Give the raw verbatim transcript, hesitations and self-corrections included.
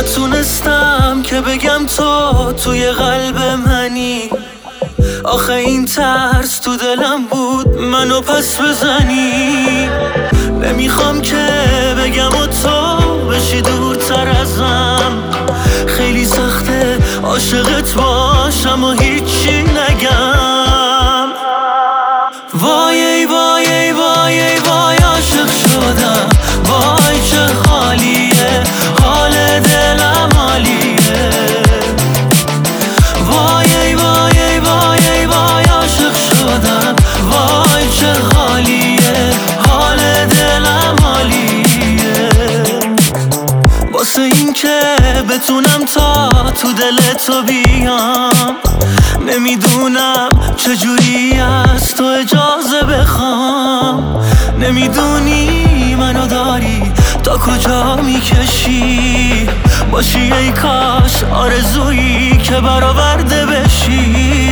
نتونستم که بگم تو توی قلب منی. آخه این ترس تو دلم بود منو پس بزنی. نمیخوام که بگم و تو بشی دورتر ازم. خیلی سخته عاشقت باشم و هیچی نگم. وای ای وای ای وای ای وای عاشق شدم. وای چه خالیه حال دلم عالیه. وای ای وای ای وای ای وای عاشق شدم. وای چه خالیه حال دلم عالیه. واسه این که بتونم تا تو دل تو بیام. نمیدونم چجوری از تو اجازه بخوام. نمیدونی منو داری تا کجا میکشی. باشی ای کاش آرزویی که برآورده بشی.